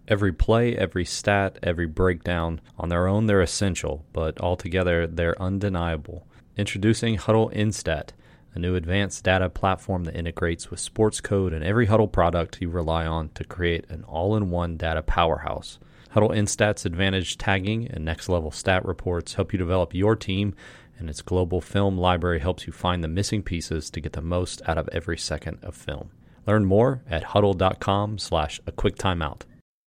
Every play, every stat, every breakdown, on their own they're essential, but altogether they're undeniable. Introducing Huddle Instat, a new advanced data platform that integrates with sports code and every Huddle product you rely on to create an all-in-one data powerhouse. Huddle Instat's advantage tagging and next-level stat reports help you develop your team, and its global film library helps you find the missing pieces to get the most out of every second of film. Learn more at huddle.com/a-quick-timeout.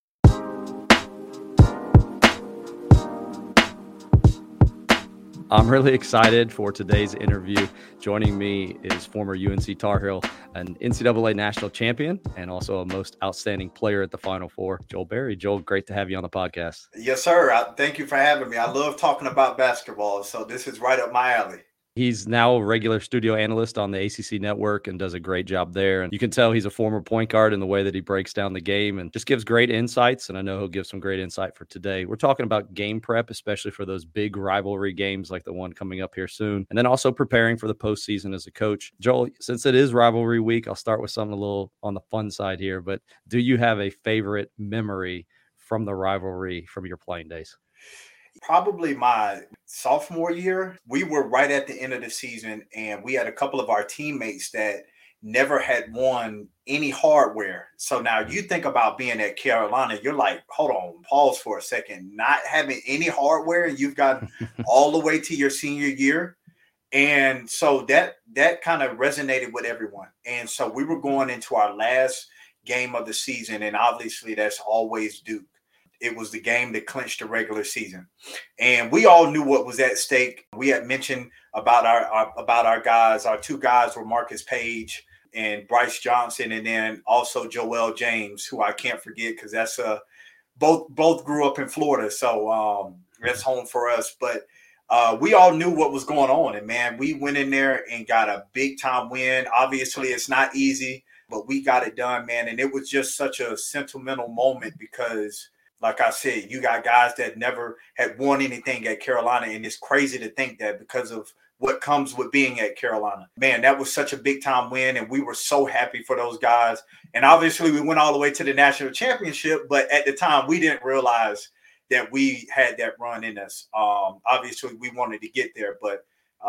I'm really excited for today's interview. Joining me is former UNC Tar Heel, an NCAA national champion, and also a most outstanding player at the Final Four, Joel Berry. Joel, great to have you on the podcast. Yes, sir. Thank you for having me. I love talking about basketball, so this is right up my alley. He's now a regular studio analyst on the ACC network and does a great job there. And you can tell he's a former point guard in the way that he breaks down the game and just gives great insights. And I know he'll give some great insight for today. We're talking about game prep, especially for those big rivalry games like the one coming up here soon. And then also preparing for the postseason as a coach. Joel, since it is rivalry week, I'll start with something a little on the fun side here. But do you have a favorite memory from the rivalry from your playing days? Probably my sophomore year. We were right at the end of the season, and we had a couple of our teammates that never had won any hardware. So now you think about being at Carolina, you're like, hold on, pause for a second. Not having any hardware, and you've gotten all the way to your senior year. And so that kind of resonated with everyone. And so we were going into our last game of the season, and obviously that's always Duke. It was the game that clinched the regular season. And we all knew what was at stake. We had mentioned about our guys. Our two guys were Marcus Page and Bryce Johnson, and then also Joel James, who I can't forget because that's both grew up in Florida. So that's home for us. But we all knew what was going on. And, man, we went in there and got a big-time win. Obviously, it's not easy, but we got it done, man. And it was just such a sentimental moment because – like I said, you got guys that never had won anything at Carolina, and it's crazy to think that because of what comes with being at Carolina. Man, that was such a big-time win, and we were so happy for those guys. And obviously, we went all the way to the national championship, but at the time, we didn't realize that we had that run in us. Obviously, we wanted to get there, but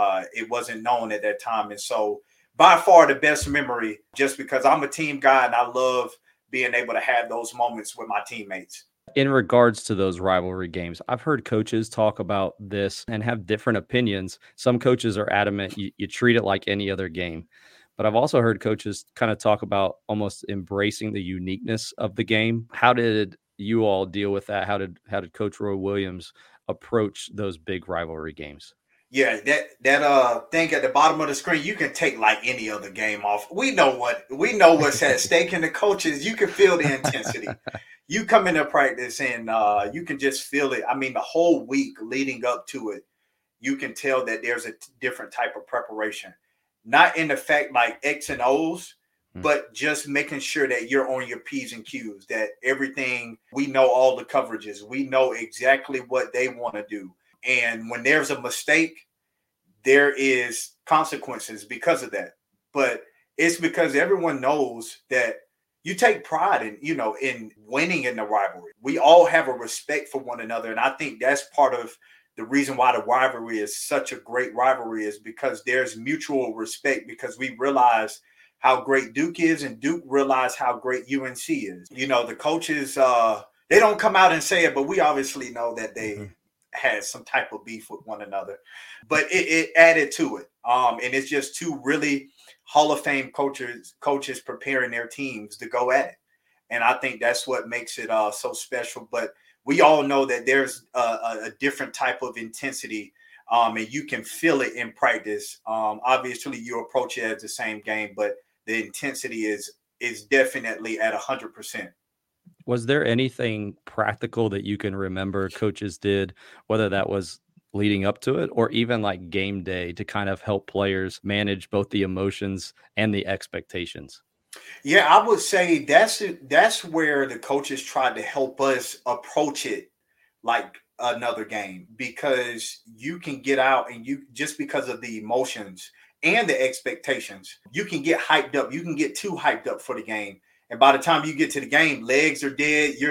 it wasn't known at that time. And so, by far, the best memory, just because I'm a team guy, and I love being able to have those moments with my teammates. In regards to those rivalry games, I've heard coaches talk about this and have different opinions. Some coaches are adamant you treat it like any other game. But I've also heard coaches kind of talk about almost embracing the uniqueness of the game. How did you all deal with that? How did Coach Roy Williams approach those big rivalry games? Yeah, that thing at the bottom of the screen, you can take like any other game off. We know what's at stake in the coaches. You can feel the intensity. You come into practice and you can just feel it. I mean, the whole week leading up to it, you can tell that there's a different type of preparation. Not in the fact like X and O's, but just making sure that you're on your P's and Q's, that everything, we know all the coverages. We know exactly what they want to do. And when there's a mistake, there is consequences because of that. But it's because everyone knows that you take pride in winning in the rivalry. We all have a respect for one another. And I think that's part of the reason why the rivalry is such a great rivalry, is because there's mutual respect, because we realize how great Duke is and Duke realize how great UNC is. The coaches, they don't come out and say it, but we obviously know that they had some type of beef with one another. But it added to it. And it's just two really Hall of Fame coaches preparing their teams to go at it. And I think that's what makes it so special. But we all know that there's a different type of intensity, and you can feel it in practice. Obviously, you approach it as the same game, but the intensity is definitely at 100%. Was there anything practical that you can remember coaches did, whether that was leading up to it or even like game day, to kind of help players manage both the emotions and the expectations? Yeah, I would say that's where the coaches tried to help us approach it like another game, because you can get out and you, just because of the emotions and the expectations, you can get hyped up. You can get too hyped up for the game. And by the time you get to the game, legs are dead.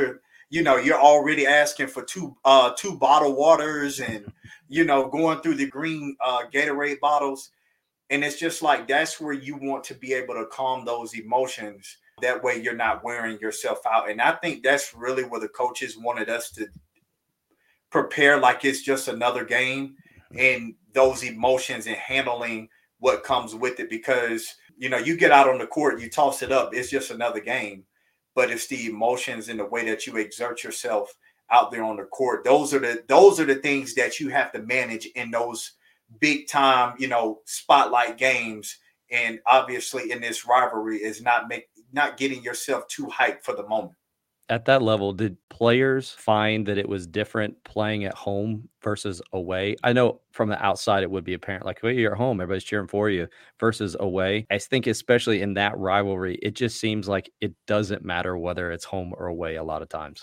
you're already asking for two bottled waters and going through the green Gatorade bottles. And it's just like that's where you want to be able to calm those emotions. That way you're not wearing yourself out. And I think that's really where the coaches wanted us to prepare like it's just another game, and those emotions and handling what comes with it. Because you get out on the court, you toss it up, it's just another game. But it's the emotions and the way that you exert yourself out there on the court. Those are the things that you have to manage in those big time, spotlight games. And obviously in this rivalry is not getting yourself too hyped for the moment. At that level, did players find that it was different playing at home versus away? I know from the outside it would be apparent, like, well, you're at home, everybody's cheering for you, versus away. I think especially in that rivalry, it just seems like it doesn't matter whether it's home or away a lot of times.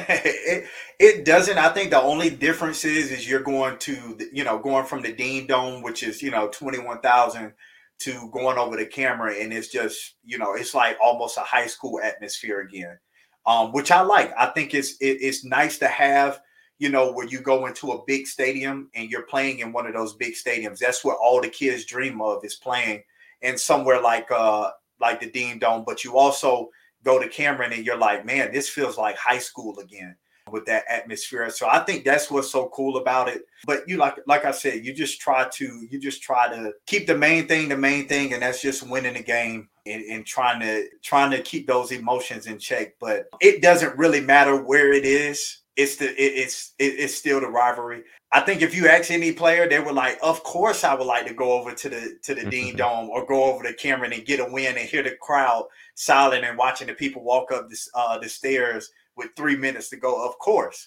it doesn't. I think the only difference is you're going to, going from the Dean Dome, which is, 21,000 to going over the camera. And it's just, it's like almost a high school atmosphere again. Which I like. I think it's nice to have, where you go into a big stadium and you're playing in one of those big stadiums. That's what all the kids dream of, is playing in somewhere like the Dean Dome. But you also go to Cameron and you're like, man, this feels like high school again with that atmosphere. So I think that's what's so cool about it. But like I said, you just try to keep the main thing, and that's just winning the game. And trying to keep those emotions in check. But it doesn't really matter where it is. It's still the rivalry. I think if you ask any player, they were like, of course I would like to go over to the Dean Dome or go over to Cameron and get a win and hear the crowd silent and watching the people walk up the stairs with 3 minutes to go. Of course.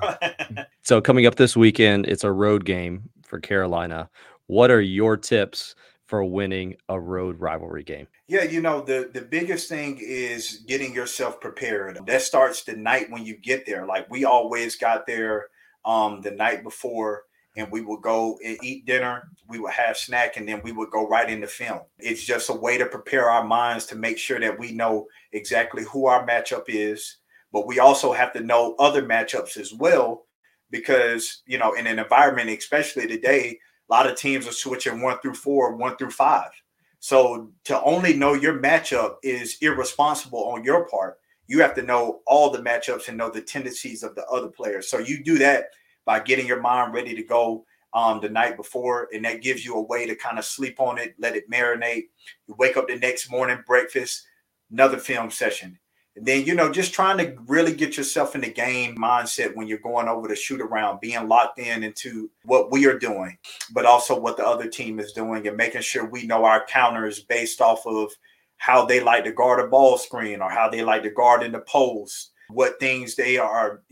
So coming up this weekend, it's a road game for Carolina. What are your tips for winning a road rivalry game? Yeah, the biggest thing is getting yourself prepared. That starts the night when you get there. Like, we always got there the night before, and we would go and eat dinner. We would have snack, and then we would go right into film. It's just a way to prepare our minds to make sure that we know exactly who our matchup is. But we also have to know other matchups as well, because, in an environment, especially today, a lot of teams are switching 1 through 4, 1 through 5. So to only know your matchup is irresponsible on your part. You have to know all the matchups and know the tendencies of the other players. So you do that by getting your mind ready to go the night before, and that gives you a way to kind of sleep on it, let it marinate. You wake up the next morning, breakfast, another film session. And then, just trying to really get yourself in the game mindset when you're going over the shoot around, being locked into what we are doing, but also what the other team is doing, and making sure we know our counters based off of how they like to guard a ball screen or how they like to guard in the post, what things they are,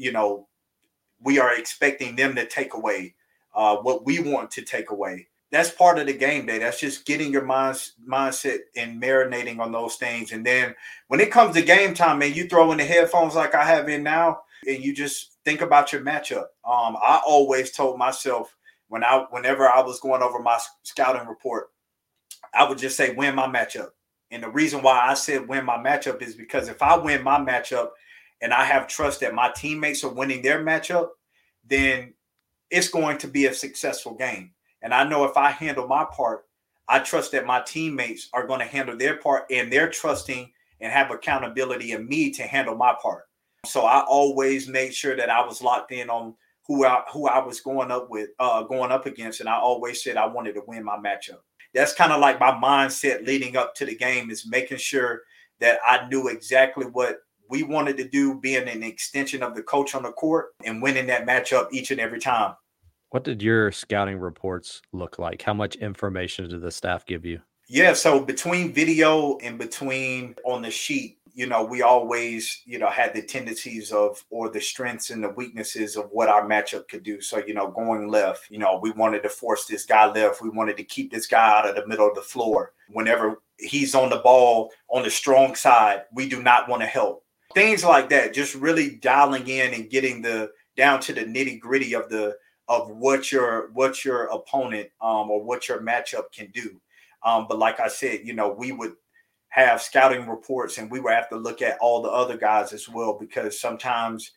we are expecting them to take away, what we want to take away. That's part of the game day. That's just getting your mindset and marinating on those things. And then when it comes to game time, man, you throw in the headphones like I have in now, and you just think about your matchup. I always told myself whenever I was going over my scouting report, I would just say win my matchup. And the reason why I said win my matchup is because if I win my matchup and I have trust that my teammates are winning their matchup, then it's going to be a successful game. And I know if I handle my part, I trust that my teammates are going to handle their part, and they're trusting and have accountability in me to handle my part. So I always made sure that I was locked in on who I was going up against. And I always said I wanted to win my matchup. That's kind of like my mindset leading up to the game, is making sure that I knew exactly what we wanted to do, being an extension of the coach on the court and winning that matchup each and every time. What did your scouting reports look like? How much information did the staff give you? Yeah, so between video and between on the sheet, we always, had the tendencies of, or the strengths and the weaknesses of what our matchup could do. So, going left, we wanted to force this guy left. We wanted to keep this guy out of the middle of the floor. Whenever he's on the ball on the strong side, we do not want to help. Things like that, just really dialing in and getting down to the nitty gritty of what your opponent or what your matchup can do. But like I said, we would have scouting reports, and we would have to look at all the other guys as well, because sometimes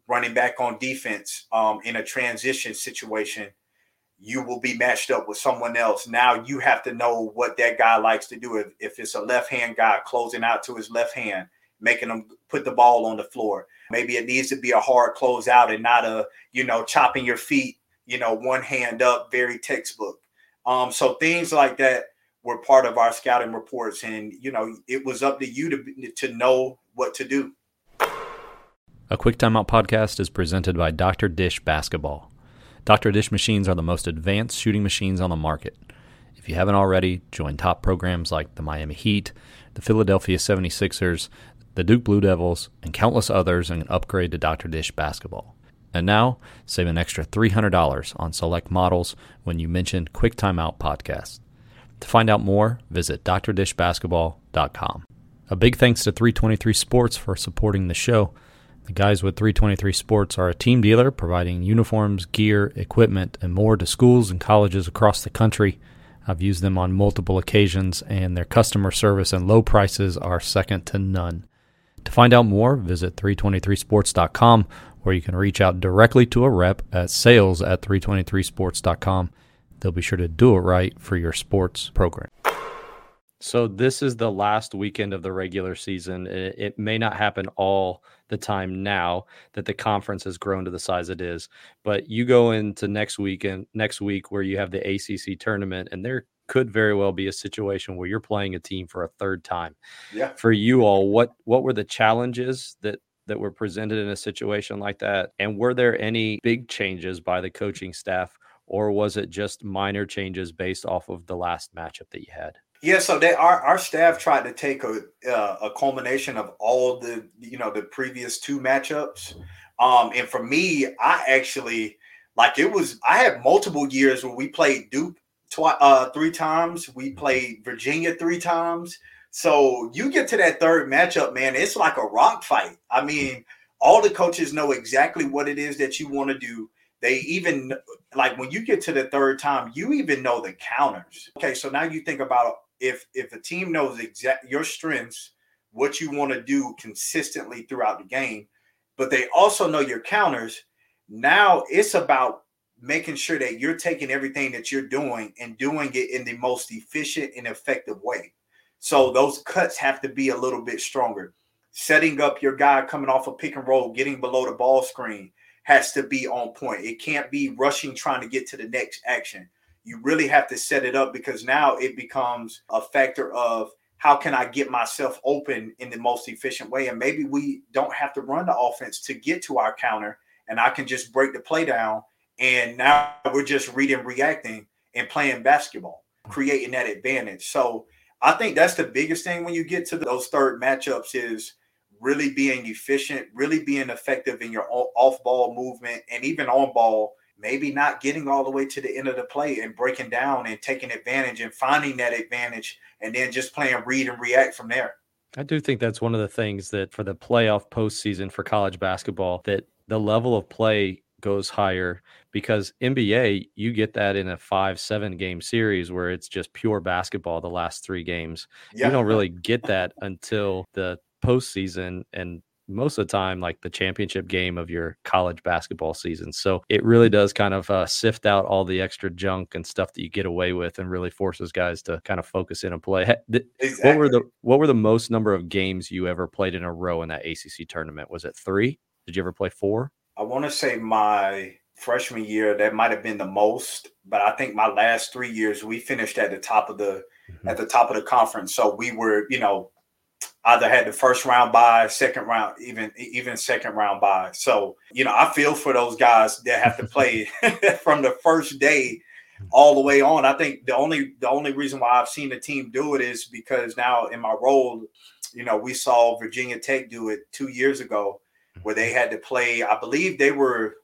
running back on defense in a transition situation, you will be matched up with someone else. Now you have to know what that guy likes to do. If it's a left-hand guy closing out to his left hand, making him put the ball on the floor. Maybe it needs to be a hard closeout and not a, chopping your feet, one hand up, very textbook. So things like that were part of our scouting reports. And, it was up to you to know what to do. A Quick Timeout podcast is presented by Dr. Dish Basketball. Dr. Dish machines are the most advanced shooting machines on the market. If you haven't already, join top programs like the Miami Heat, the Philadelphia 76ers, the Duke Blue Devils, and countless others and upgrade to Dr. Dish Basketball. And now, save an extra $300 on select models when you mention Quick Timeout Podcast. To find out more, visit drdishbasketball.com. A big thanks to 323 Sports for supporting the show. The guys with 323 Sports are a team dealer providing uniforms, gear, equipment, and more to schools and colleges across the country. I've used them on multiple occasions, and their customer service and low prices are second to none. To find out more, visit 323sports.com, or you can reach out directly to a rep at sales@323sports.com. They'll be sure to do it right for your sports program. So this is the last weekend of the regular season. It may not happen all the time now that the conference has grown to the size it is, but you go into next week where you have the ACC tournament, and there could very well be a situation where you're playing a team for a third time. Yeah. For you all, what were the challenges that were presented in a situation like that? And were there any big changes by the coaching staff, or was it just minor changes based off of the last matchup that you had? Yeah, so our staff tried to take a culmination of all the the previous two matchups, and for me, I actually I had multiple years where we played Duke 3 times, we played Virginia 3 times. So you get to that third matchup, man, it's like a rock fight. I mean, all the coaches know exactly what it is that you want to do. They even when you get to the third time, you even know the counters. Okay, so now you think about if a team knows your strengths, what you want to do consistently throughout the game, but they also know your counters. Now it's about making sure that you're taking everything that you're doing and doing it in the most efficient and effective way. So those cuts have to be a little bit stronger. Setting up your guy coming off a pick and roll, getting below the ball screen has to be on point. It can't be rushing, trying to get to the next action. You really have to set it up, because now it becomes a factor of how can I get myself open in the most efficient way? And maybe we don't have to run the offense to get to our counter, and I can just break the play down. And now we're just reading, reacting, and playing basketball, creating that advantage. So I think that's the biggest thing when you get to those third matchups is really being efficient, really being effective in your off-ball movement, and even on-ball, maybe not getting all the way to the end of the play and breaking down and taking advantage and finding that advantage, and then just playing read and react from there. I do think that's one of the things that for the playoff postseason for college basketball, that the level of play goes higher, because NBA, you get that in a 5-7 game series where it's just pure basketball the last 3 games. Yeah. You don't really get that until the postseason, and most of the time like the championship game of your college basketball season. So it really does kind of sift out all the extra junk and stuff that you get away with, and really forces guys to kind of focus in and play. Exactly. What were the most number of games you ever played in a row in that ACC tournament? Was it 3? Did you ever play 4? I want to say my freshman year, that might have been the most, but I think my last 3 years we finished at the top of the conference. So we were, either had the first round bye, second round, even second round bye. So, I feel for those guys that have to play from the first day all the way on. I think the only reason why I've seen the team do it is because now in my role, we saw Virginia Tech do it 2 years ago, where they had to play. I believe they were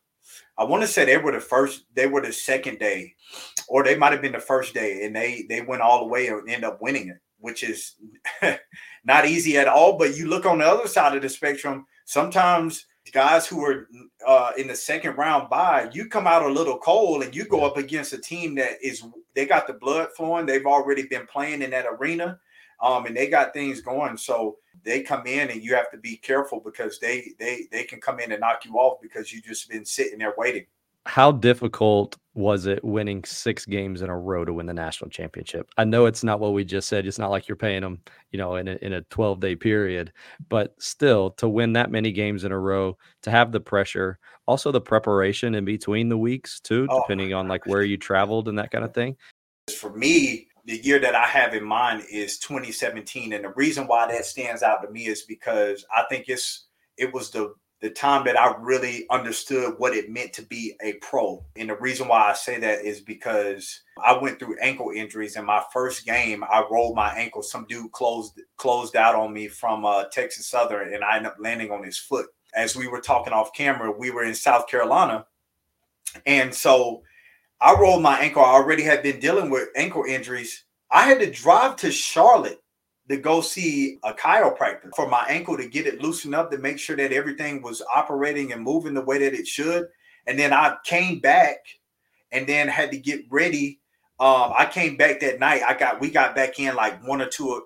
the second day, or they might have been the first day, and they went all the way and ended up winning it, which is not easy at all. But you look on the other side of the spectrum, sometimes guys who are in the second round bye, you come out a little cold and you go up against a team they got the blood flowing. They've already been playing in that arena. and they got things going. So they come in and you have to be careful because they can come in and knock you off because you just been sitting there waiting. How difficult was it winning 6 games in a row to win the national championship? I know it's not what we just said. It's not like you're paying them, in a 12-day period, but still to win that many games in a row, to have the pressure, also the preparation in between the weeks too, Oh, depending on like where you traveled and that kind of thing. for me, the year that I have in mind is 2017, and the reason why that stands out to me is because I think it was the time that I really understood what it meant to be a pro. And the reason why I say that is because I went through ankle injuries. In my first game, I rolled my ankle. Some dude closed out on me from Texas Southern, and I ended up landing on his foot. As we were talking off camera, we were in South Carolina, and so I rolled my ankle. I already had been dealing with ankle injuries. I had to drive to Charlotte to go see a chiropractor for my ankle to get it loosened up, to make sure that everything was operating and moving the way that it should. And then I came back and then had to get ready. I came back that night. We got back in like 1 or 2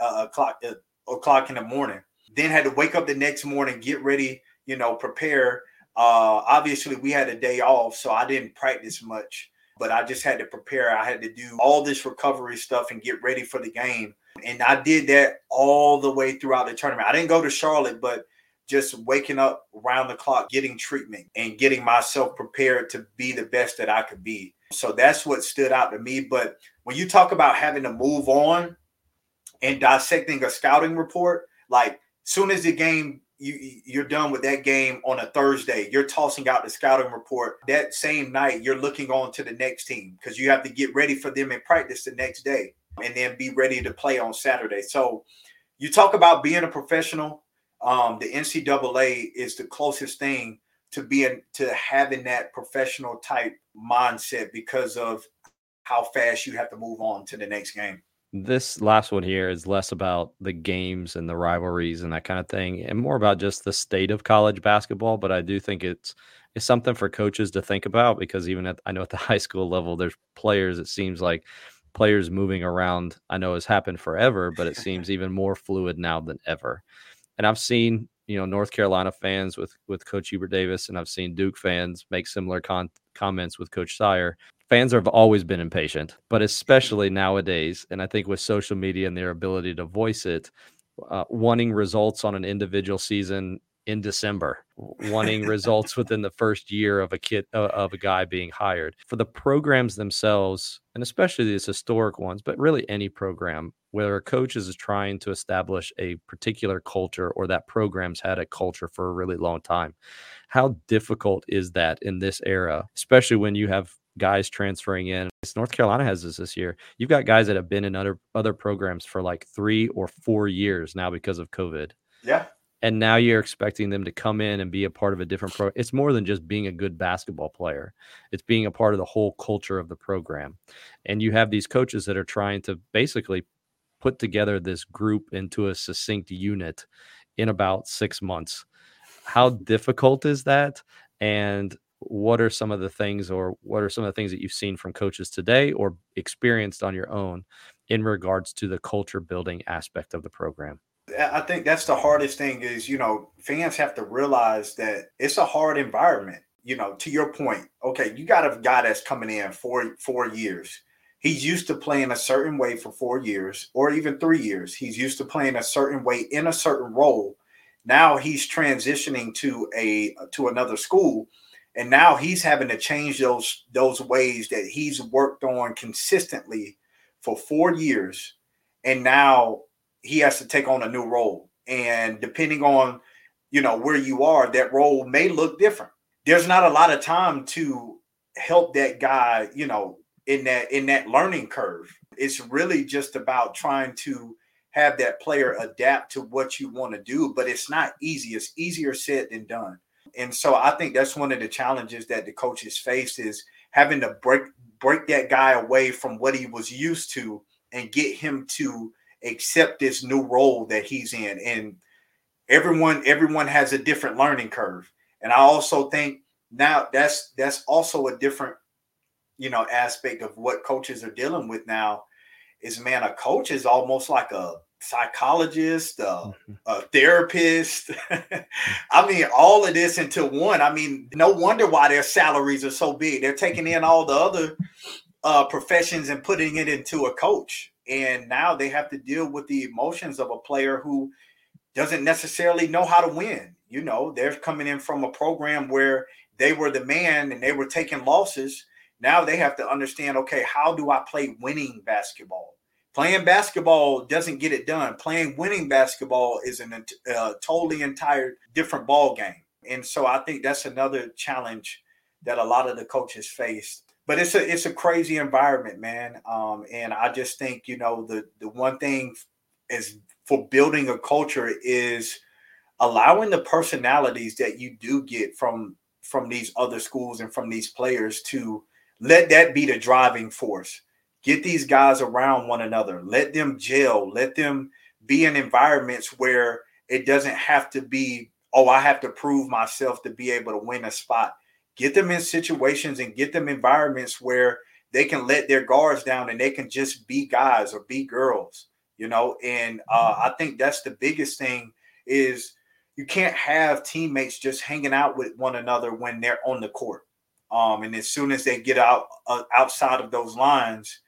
o'clock in the morning. Then had to wake up the next morning, get ready, prepare. Obviously we had a day off, so I didn't practice much, but I just had to prepare. I had to do all this recovery stuff and get ready for the game. And I did that all the way throughout the tournament. I didn't go to Charlotte, but just waking up around the clock, getting treatment and getting myself prepared to be the best that I could be. So that's what stood out to me. But when you talk about having to move on and dissecting a scouting report, like soon as the game, you're done with that game on a Thursday, you're tossing out the scouting report. That same night, you're looking on to the next team because you have to get ready for them in practice the next day and then be ready to play on Saturday. So you talk about being a professional. The NCAA is the closest thing to having that professional type mindset because of how fast you have to move on to the next game. This last one here is less about the games and the rivalries and that kind of thing, and more about just the state of college basketball. But I do think it's something for coaches to think about because I know at the high school level, there's players. It seems like players moving around. I know has happened forever, but it seems even more fluid now than ever. And I've seen North Carolina fans with Coach Hubert Davis, and I've seen Duke fans make similar comments with Coach Sire. Fans have always been impatient, but especially nowadays, and I think with social media and their ability to voice it, wanting results on an individual season in December, wanting results within the first year of a guy being hired. For the programs themselves, and especially these historic ones, but really any program, where a coach is trying to establish a particular culture or that program's had a culture for a really long time. How difficult is that in this era, especially when you have guys transferring in? North Carolina has this year. You've got guys that have been in other programs for like 3 or 4 years now because of COVID. Yeah. And now you're expecting them to come in and be a part of a different program. It's more than just being a good basketball player. It's being a part of the whole culture of the program. And you have these coaches that are trying to basically put together this group into a succinct unit in about 6 months. How difficult is that? And what are some of the things that you've seen from coaches today or experienced on your own in regards to the culture building aspect of the program? I think that's the hardest thing is, fans have to realize that it's a hard environment. To your point, okay, you got a guy that's coming in for 4 years. He's used to playing a certain way for 4 years or even 3 years. He's used to playing a certain way in a certain role. Now he's transitioning to another school, and now he's having to change those ways that he's worked on consistently for 4 years, and now he has to take on a new role. And depending on, where you are, that role may look different. There's not a lot of time to help that guy, in that learning curve. It's really just about trying to have that player adapt to what you want to do, but it's not easy. It's easier said than done. And so I think that's one of the challenges that the coaches face is having to break that guy away from what he was used to and get him to accept this new role that he's in. And everyone has a different learning curve. And I also think now that's also a different, aspect of what coaches are dealing with now is, man, a coach is almost like a psychologist, Mhm. a therapist. I mean, all of this into one. I mean, no wonder why their salaries are so big. They're taking in all the other professions and putting it into a coach. And now they have to deal with the emotions of a player who doesn't necessarily know how to win. You know, they're coming in from a program where they were the man and they were taking losses. Now they have to understand, okay, how do I play winning basketball? Playing basketball doesn't get it done. Playing winning basketball is a totally entire different ball game. And so I think that's another challenge that a lot of the coaches face. But it's a crazy environment, man. And I just think, you know, the one thing is for building a culture is allowing the personalities that you do get from these other schools and from these players to let that be the driving force. Get these guys around one another. Let them gel. Let them be in environments where it doesn't have to be, oh, I have to prove myself to be able to win a spot. Get them in situations and get them environments where they can let their guards down and they can just be guys or be girls, you know. And I think that's the biggest thing is you can't have teammates just hanging out with one another when they're on the court. And as soon as they get outside of those lines,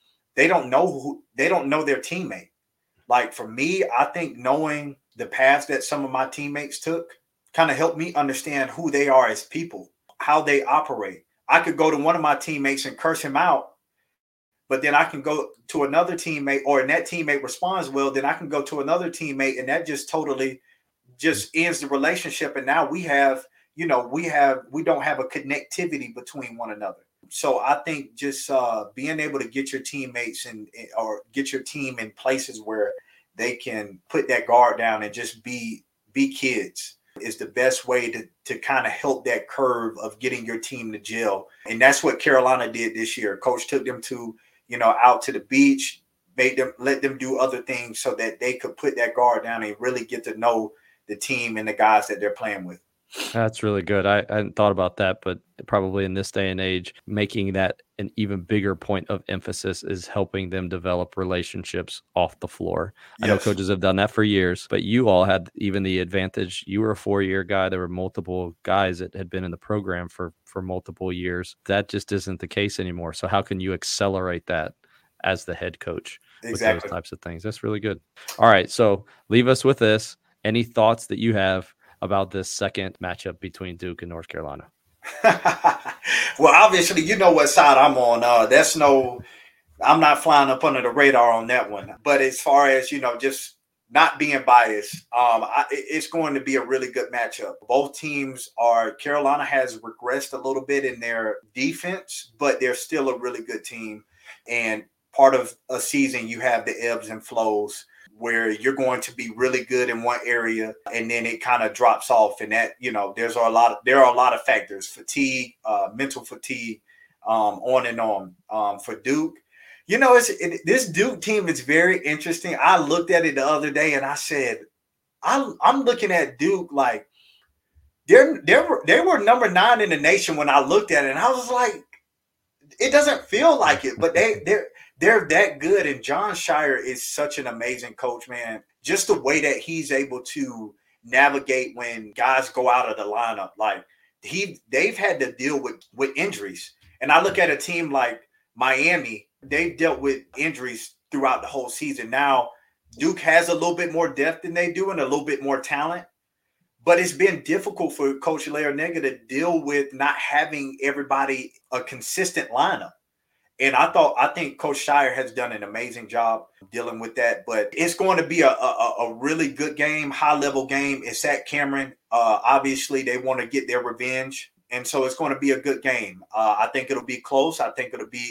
they don't know their teammate. Like for me, I think knowing the path that some of my teammates took kind of helped me understand who they are as people, how they operate. I could go to one of my teammates and curse him out, but then I can go to another teammate, or and that teammate responds well, then I can go to another teammate, and that just totally just ends the relationship. And now we have, you know, we don't have a connectivity between one another. So I think just being able to get your teammates and or get your team in places where they can put that guard down and just be kids is the best way to kind of help that curve of getting your team to gel. And that's what Carolina did this year. Coach took them to, you know, out to the beach, made them let them do other things so that they could put that guard down and really get to know the team and the guys that they're playing with. That's really good. I hadn't thought about that, but probably in this day and age, making that an even bigger point of emphasis is helping them develop relationships off the floor. I know Yes, coaches have done that for years, but you all had even the advantage. You were a 4-year guy. There were multiple guys that had been in the program for multiple years. That just isn't the case anymore. So how can you accelerate that as the head coach with those exactly. types of things? That's really good. All right, so leave us with this. Any thoughts that you have about this second matchup between Duke and North Carolina? Well, obviously, you know what side I'm on. I'm not flying up under the radar on that one. But as far as, you know, just not being biased, it's going to be a really good matchup. Both teams Carolina has regressed a little bit in their defense, but they're still a really good team. And part of a season, you have the ebbs and flows where you're going to be really good in one area and then it kind of drops off. And that, you know, there are a lot of factors, fatigue, mental fatigue, on and on. For Duke, you know, this Duke team is very interesting. I looked at it the other day and I said, I'm looking at Duke like they were number 9 in the nation when I looked at it, and I was like, it doesn't feel like it, but they're that good. And John Shire is such an amazing coach, man. Just the way that he's able to navigate when guys go out of the lineup, like they've had to deal with injuries. And I look at a team like Miami, they've dealt with injuries throughout the whole season. Now Duke has a little bit more depth than they do and a little bit more talent. But it's been difficult for Coach Larranaga to deal with not having everybody a consistent lineup. And I think Coach Shire has done an amazing job dealing with that. But it's going to be a really good game, high level game. It's at Cameron. Obviously, they want to get their revenge, and so it's going to be a good game. I think it'll be close. I think it'll be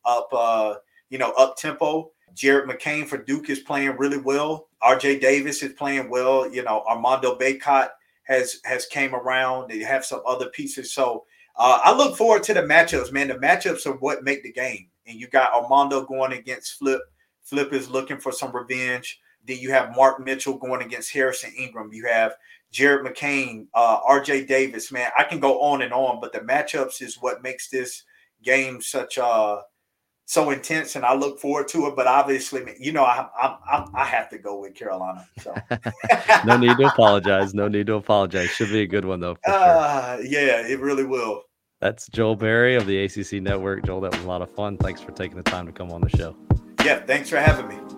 up tempo. Jared McCain for Duke is playing really well. RJ Davis is playing well. You know, Armando Bacot has came around. They have some other pieces. So I look forward to the matchups, man. The matchups are what make the game. And you got Armando going against Flip. Flip is looking for some revenge. Then you have Mark Mitchell going against Harrison Ingram. You have Jared McCain, RJ Davis. Man, I can go on and on, but the matchups is what makes this game such so intense, and I look forward to it. But obviously, I have to go with Carolina. So No need to apologize. No need to apologize. Should be a good one though, for sure. Yeah, it really will. That's Joel Berry of the ACC Network. Joel, that was a lot of fun. Thanks for taking the time to come on the show. Yeah, thanks for having me.